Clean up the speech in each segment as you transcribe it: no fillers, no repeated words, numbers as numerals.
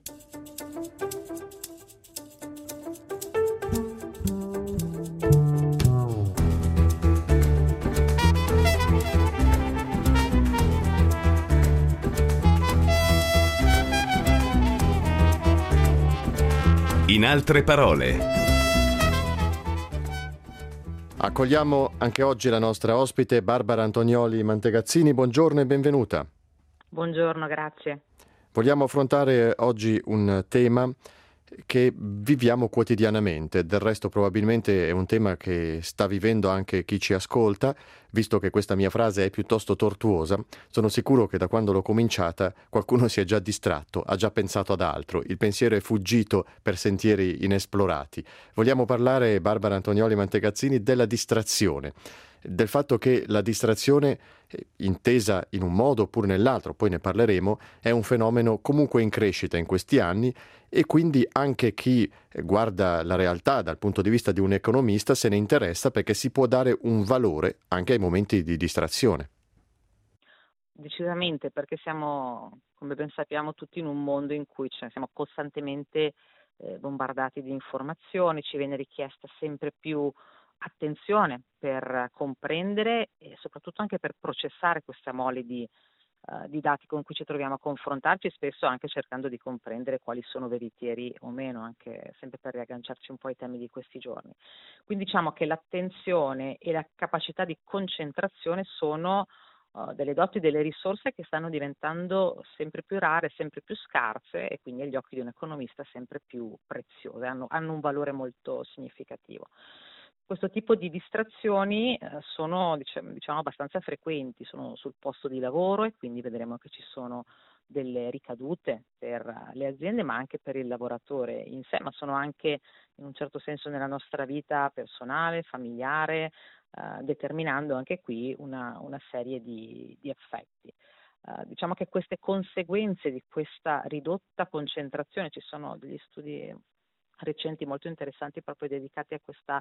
In altre parole. Accogliamo anche oggi la nostra ospite Barbara Antonioli Mantegazzini. Buongiorno e benvenuta. Buongiorno, grazie. Vogliamo affrontare oggi un tema che viviamo quotidianamente, del resto probabilmente è un tema che sta vivendo anche chi ci ascolta, visto che questa mia frase è piuttosto tortuosa. Sono sicuro che da quando l'ho cominciata qualcuno si è già distratto, ha già pensato ad altro, il pensiero è fuggito per sentieri inesplorati. Vogliamo parlare, Barbara Antonioli Mantegazzini, della distrazione, del fatto che la distrazione, intesa in un modo oppure nell'altro, poi ne parleremo, è un fenomeno comunque in crescita in questi anni e quindi anche chi guarda la realtà dal punto di vista di un economista se ne interessa perché si può dare un valore anche ai momenti di distrazione. Decisamente, perché siamo, come ben sappiamo, tutti in un mondo in cui siamo costantemente bombardati di informazioni, ci viene richiesta sempre più attenzione per comprendere e soprattutto anche per processare questa mole di dati con cui ci troviamo a confrontarci, spesso anche cercando di comprendere quali sono veritieri o meno, anche sempre per riagganciarci un po' ai temi di questi giorni. Quindi diciamo che l'attenzione e la capacità di concentrazione sono delle doti, delle risorse che stanno diventando sempre più rare, sempre più scarse e quindi agli occhi di un economista sempre più preziose, hanno un valore molto significativo. Questo tipo di distrazioni sono diciamo abbastanza frequenti, sono sul posto di lavoro e quindi vedremo che ci sono delle ricadute per le aziende ma anche per il lavoratore in sé, ma sono anche in un certo senso nella nostra vita personale, familiare, determinando anche qui una serie di effetti. Diciamo che queste conseguenze di questa ridotta concentrazione, ci sono degli studi recenti molto interessanti proprio dedicati a questa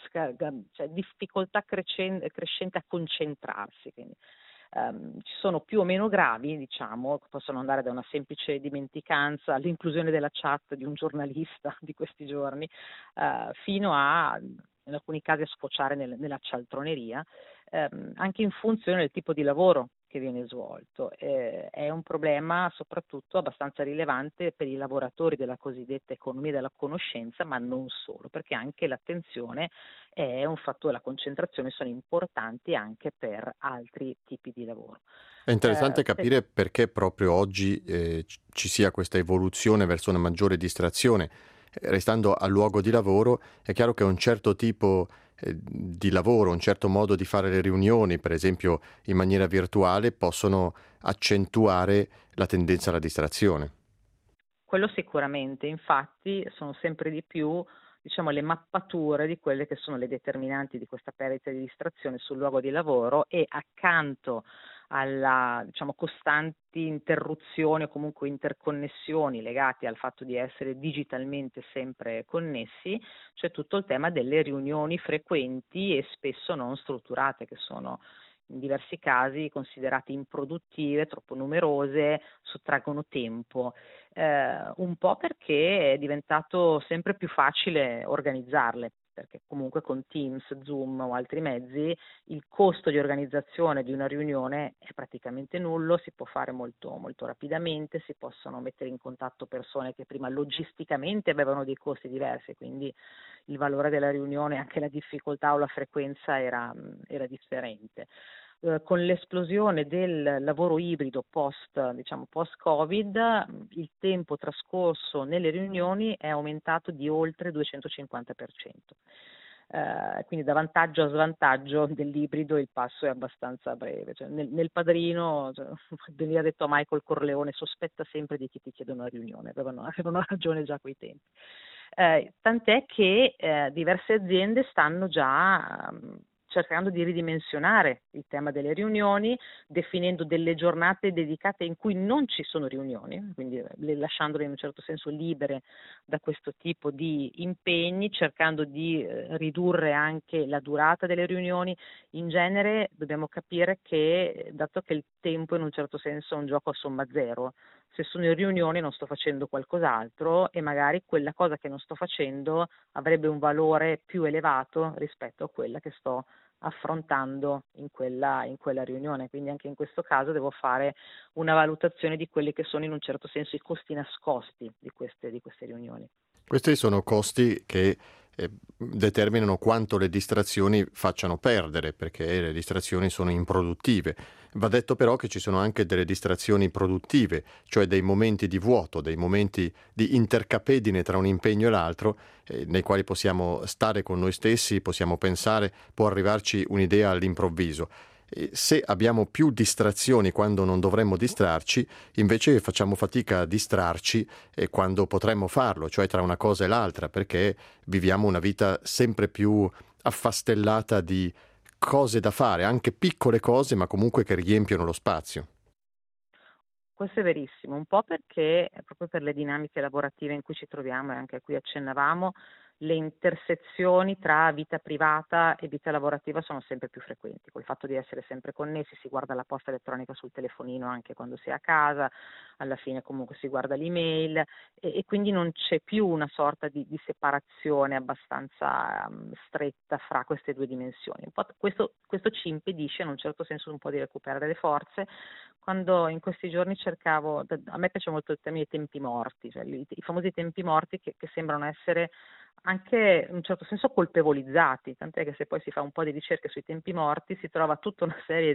difficoltà crescente a concentrarsi, quindi ci sono più o meno gravi, diciamo, possono andare da una semplice dimenticanza all'inclusione della chat di un giornalista di questi giorni, fino a, in alcuni casi, a sfociare nella cialtroneria, anche in funzione del tipo di lavoro che viene svolto. È un problema soprattutto abbastanza rilevante per i lavoratori della cosiddetta economia della conoscenza, ma non solo, perché anche l'attenzione è un fattore, la concentrazione sono importanti anche per altri tipi di lavoro. È interessante capire perché proprio oggi ci sia questa evoluzione verso una maggiore distrazione. Restando al luogo di lavoro, è chiaro che un certo tipo di lavoro, un certo modo di fare le riunioni, per esempio in maniera virtuale, possono accentuare la tendenza alla distrazione. Quello sicuramente, infatti sono sempre di più, diciamo, le mappature di quelle che sono le determinanti di questa perdita di distrazione sul luogo di lavoro e accanto alla, diciamo, costanti interruzioni o comunque interconnessioni legate al fatto di essere digitalmente sempre connessi, c'è tutto il tema delle riunioni frequenti e spesso non strutturate, che sono in diversi casi considerate improduttive, troppo numerose, sottraggono tempo, un po' perché è diventato sempre più facile organizzarle, perché comunque con Teams, Zoom o altri mezzi il costo di organizzazione di una riunione è praticamente nullo, si può fare molto, molto rapidamente, si possono mettere in contatto persone che prima logisticamente avevano dei costi diversi, quindi il valore della riunione, anche la difficoltà o la frequenza era differente. Con l'esplosione del lavoro ibrido post-Covid, il tempo trascorso nelle riunioni è aumentato di oltre 250%. Quindi da vantaggio a svantaggio dell'ibrido il passo è abbastanza breve. Cioè, nel Padrino veniva detto a Michael Corleone: sospetta sempre di chi ti chiede una riunione. Avevano ragione già a quei tempi. Tant'è che diverse aziende stanno già cercando di ridimensionare il tema delle riunioni, definendo delle giornate dedicate in cui non ci sono riunioni, quindi lasciandole in un certo senso libere da questo tipo di impegni, cercando di ridurre anche la durata delle riunioni. In genere dobbiamo capire che, dato che il tempo in un certo senso è un gioco a somma zero, se sono in riunione non sto facendo qualcos'altro e magari quella cosa che non sto facendo avrebbe un valore più elevato rispetto a quella che sto affrontando in quella riunione. Quindi anche in questo caso devo fare una valutazione di quelli che sono in un certo senso i costi nascosti di queste riunioni. Questi sono costi che determinano quanto le distrazioni facciano perdere, perché le distrazioni sono improduttive. Va detto però che ci sono anche delle distrazioni produttive, cioè dei momenti di vuoto, dei momenti di intercapedine tra un impegno e l'altro, nei quali possiamo stare con noi stessi, possiamo pensare, può arrivarci un'idea all'improvviso. Se abbiamo più distrazioni quando non dovremmo distrarci, invece facciamo fatica a distrarci quando potremmo farlo, cioè tra una cosa e l'altra, perché viviamo una vita sempre più affastellata di cose da fare, anche piccole cose, ma comunque che riempiono lo spazio. Questo è verissimo, un po' perché proprio per le dinamiche lavorative in cui ci troviamo e anche a cui accennavamo, le intersezioni tra vita privata e vita lavorativa sono sempre più frequenti. Col fatto di essere sempre connessi, si guarda la posta elettronica sul telefonino anche quando si è a casa, alla fine comunque si guarda l'email e quindi non c'è più una sorta di separazione abbastanza stretta fra queste due dimensioni. Un po' questo ci impedisce in un certo senso un po' di recuperare le forze. Quando in questi giorni cercavo, a me piace molto il tema dei tempi morti, cioè i famosi tempi morti che sembrano essere anche in un certo senso colpevolizzati, tant'è che se poi si fa un po' di ricerche sui tempi morti si trova tutta una serie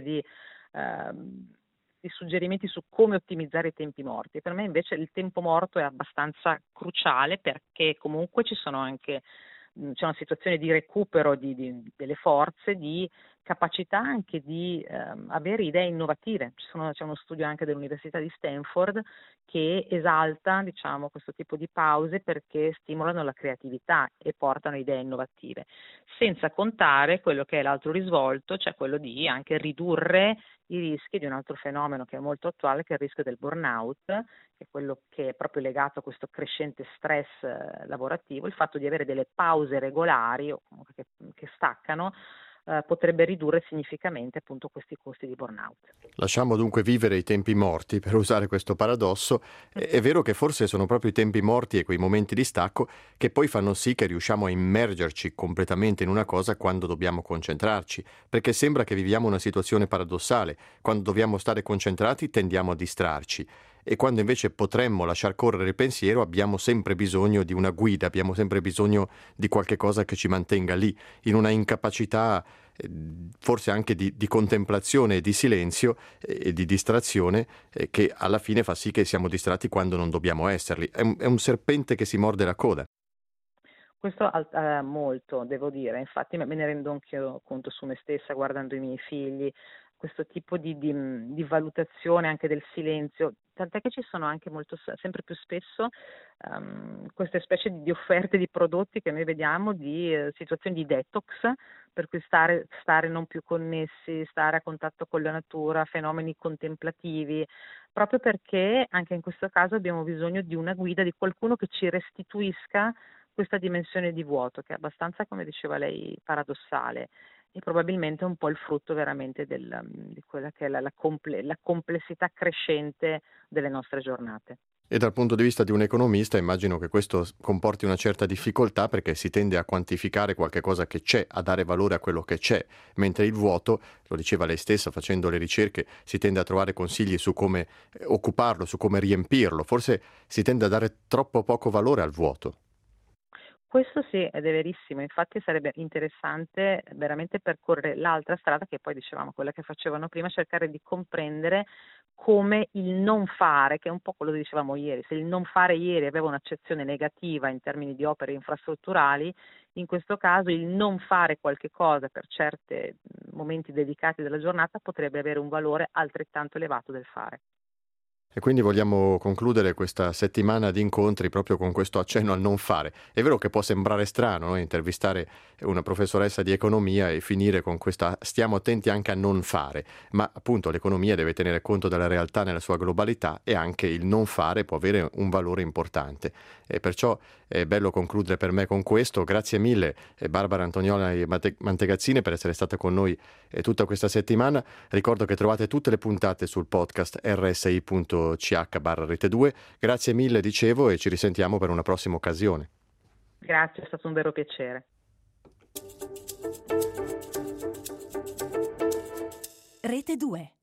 di suggerimenti su come ottimizzare i tempi morti. Per me invece il tempo morto è abbastanza cruciale perché comunque c'è una situazione di recupero delle forze, di capacità anche di avere idee innovative. C'è uno studio anche dell'Università di Stanford che esalta, diciamo, questo tipo di pause perché stimolano la creatività e portano idee innovative, senza contare quello che è l'altro risvolto, cioè quello di anche ridurre i rischi di un altro fenomeno che è molto attuale, che è il rischio del burnout, che è quello che è proprio legato a questo crescente stress lavorativo. Il fatto di avere delle pause regolari o comunque che staccano potrebbe ridurre significativamente appunto questi costi di burnout. Lasciamo dunque vivere i tempi morti, per usare questo paradosso. È vero che forse sono proprio i tempi morti e quei momenti di stacco che poi fanno sì che riusciamo a immergerci completamente in una cosa quando dobbiamo concentrarci, perché sembra che viviamo una situazione paradossale. Quando dobbiamo stare concentrati tendiamo a distrarci e quando invece potremmo lasciar correre il pensiero abbiamo sempre bisogno di una guida, abbiamo sempre bisogno di qualche cosa che ci mantenga lì, in una incapacità forse anche di contemplazione e di silenzio e di distrazione che alla fine fa sì che siamo distratti quando non dobbiamo esserli. È un serpente che si morde la coda. Questo molto, devo dire, infatti me ne rendo anch'io conto su me stessa guardando i miei figli, questo tipo di valutazione anche del silenzio, tant'è che ci sono anche sempre più spesso queste specie di offerte di prodotti che noi vediamo di situazioni di detox, per cui stare non più connessi, stare a contatto con la natura, fenomeni contemplativi, proprio perché anche in questo caso abbiamo bisogno di una guida, di qualcuno che ci restituisca questa dimensione di vuoto che è abbastanza, come diceva lei, paradossale e probabilmente un po' il frutto veramente di quella che è la complessità crescente delle nostre giornate. E dal punto di vista di un economista immagino che questo comporti una certa difficoltà perché si tende a quantificare qualche cosa che c'è, a dare valore a quello che c'è, mentre il vuoto, lo diceva lei stessa facendo le ricerche, si tende a trovare consigli su come occuparlo, su come riempirlo, forse si tende a dare troppo poco valore al vuoto. Questo sì, ed è verissimo, infatti sarebbe interessante veramente percorrere l'altra strada che poi dicevamo, quella che facevano prima, cercare di comprendere come il non fare, che è un po' quello che dicevamo ieri, se il non fare ieri aveva un'accezione negativa in termini di opere infrastrutturali, in questo caso il non fare qualche cosa per certi momenti dedicati della giornata potrebbe avere un valore altrettanto elevato del fare. E quindi vogliamo concludere questa settimana di incontri proprio con questo accenno al non fare. È vero che può sembrare strano, no? Intervistare una professoressa di economia e finire con questa stiamo attenti anche a non fare, ma appunto l'economia deve tenere conto della realtà nella sua globalità e anche il non fare può avere un valore importante. E perciò è bello concludere per me con questo. Grazie mille Barbara Antoniola e Mantegazzini per essere stata con noi tutta questa settimana. Ricordo che trovate tutte le puntate sul podcast rsi.it. radio.ch/Rete 2. Grazie mille, dicevo, e ci risentiamo per una prossima occasione. Grazie, è stato un vero piacere. Rete 2.